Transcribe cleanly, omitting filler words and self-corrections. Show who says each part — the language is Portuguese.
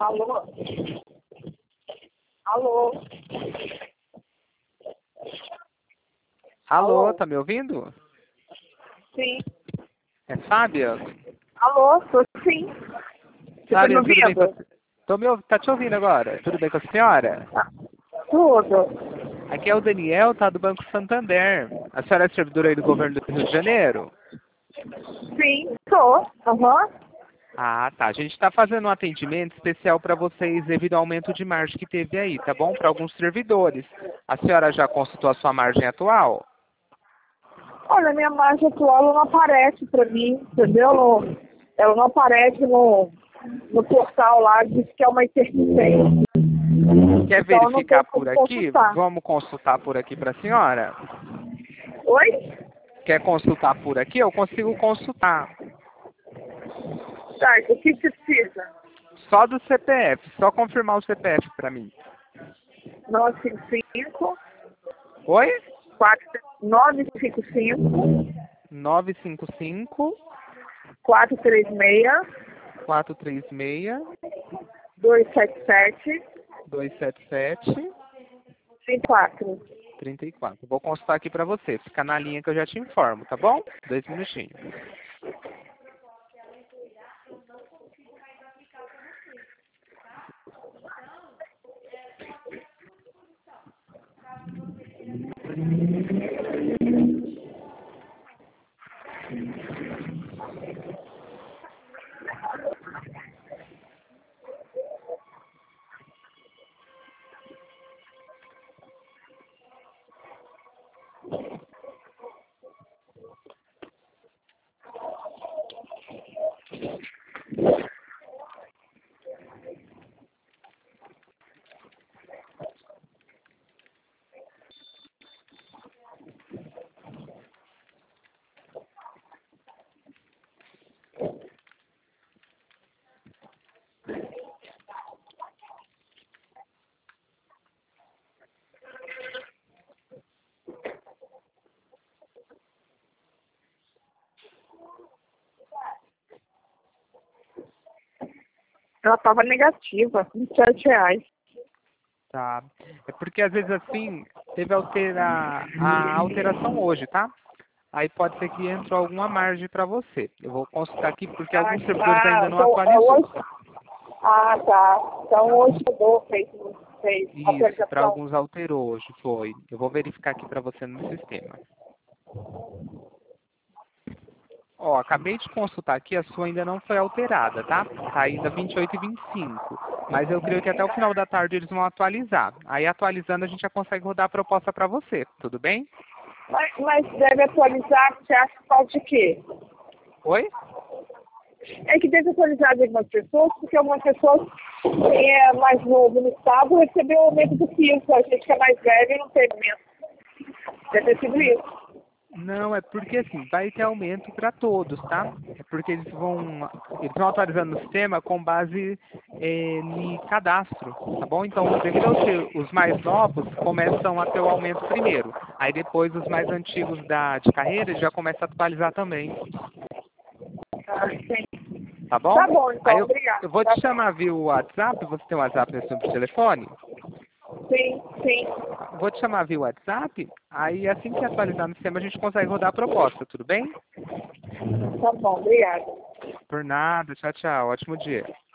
Speaker 1: Alô? Alô?
Speaker 2: Alô,
Speaker 1: Alô?
Speaker 2: tá me ouvindo?
Speaker 1: Sim.
Speaker 2: É Fábia?
Speaker 1: Alô? Tô sim. Você tá me
Speaker 2: Fábia, tudo bem com
Speaker 1: ouvindo?
Speaker 2: você? Tá te ouvindo agora? Tudo bem com a senhora?
Speaker 1: Tudo.
Speaker 2: Aqui é o Daniel, tá do Banco Santander. A senhora é servidora aí do governo do Rio de Janeiro?
Speaker 1: Sim, tô. Aham.
Speaker 2: Ah, tá. A gente está fazendo um atendimento especial para vocês devido ao aumento de margem que teve aí, tá bom? Para alguns servidores. A senhora já consultou a sua margem atual?
Speaker 1: Olha, minha margem atual ela não aparece pra mim, entendeu? Ela não aparece no portal lá, diz que é uma intermitência.
Speaker 2: Quer
Speaker 1: Então eu não
Speaker 2: verificar
Speaker 1: tenho
Speaker 2: por
Speaker 1: como
Speaker 2: aqui?
Speaker 1: consultar.
Speaker 2: Vamos consultar por aqui para a senhora?
Speaker 1: Oi?
Speaker 2: Quer consultar por aqui? Eu consigo consultar.
Speaker 1: Tá, o que você precisa?
Speaker 2: Só do CPF, só confirmar o CPF para mim.
Speaker 1: 955
Speaker 2: Oi?
Speaker 1: 955
Speaker 2: 955
Speaker 1: 436
Speaker 2: 436
Speaker 1: 277
Speaker 2: 277
Speaker 1: 54.
Speaker 2: 34. Vou consultar aqui para você. Fica na linha que eu já te informo, tá bom? 2 minutinhos.
Speaker 1: Ela estava negativa, R$ 27.
Speaker 2: Tá. É porque às vezes assim, teve a alteração hoje, tá? Aí pode ser que entrou alguma margem para você. Eu vou consultar aqui porque alguns servidores ainda não
Speaker 1: Então é
Speaker 2: atualizou.
Speaker 1: hoje. Ah, tá. Então hoje mudou, fez
Speaker 2: Isso, para
Speaker 1: atualização.
Speaker 2: alguns alterou hoje, foi. Eu vou verificar aqui para você no sistema. Ó, acabei de consultar aqui, a sua ainda não foi alterada, tá? Tá ainda 28 e 25. Mas eu creio que até o final da tarde eles vão atualizar. Aí atualizando a gente já consegue rodar a proposta para você, tudo bem?
Speaker 1: Mas deve atualizar, você acha que falta de quê?
Speaker 2: Oi?
Speaker 1: É que deve atualizar de algumas pessoas, porque algumas pessoas, quem é mais novo no estado, recebeu o aumento do piso. A gente que é mais velho não teve aumento. Deve ter sido isso.
Speaker 2: Não, é porque assim, vai ter aumento para todos, tá? É porque eles vão atualizando o sistema com base em cadastro, tá bom? Então, devido aos que os mais novos começam a ter o aumento primeiro. Aí depois os mais antigos de carreira já começam a atualizar também,
Speaker 1: Ah, sim.
Speaker 2: tá bom?
Speaker 1: Tá bom,
Speaker 2: Aí
Speaker 1: então.
Speaker 2: eu
Speaker 1: Obrigada.
Speaker 2: vou
Speaker 1: Tá
Speaker 2: te chamar
Speaker 1: bom.
Speaker 2: via WhatsApp, você tem um WhatsApp nesse número de telefone?
Speaker 1: Sim, sim.
Speaker 2: Vou te chamar via WhatsApp, aí assim que atualizar no sistema a gente consegue rodar a proposta, tudo bem?
Speaker 1: Tá bom, obrigada.
Speaker 2: Por nada, tchau, tchau, ótimo dia.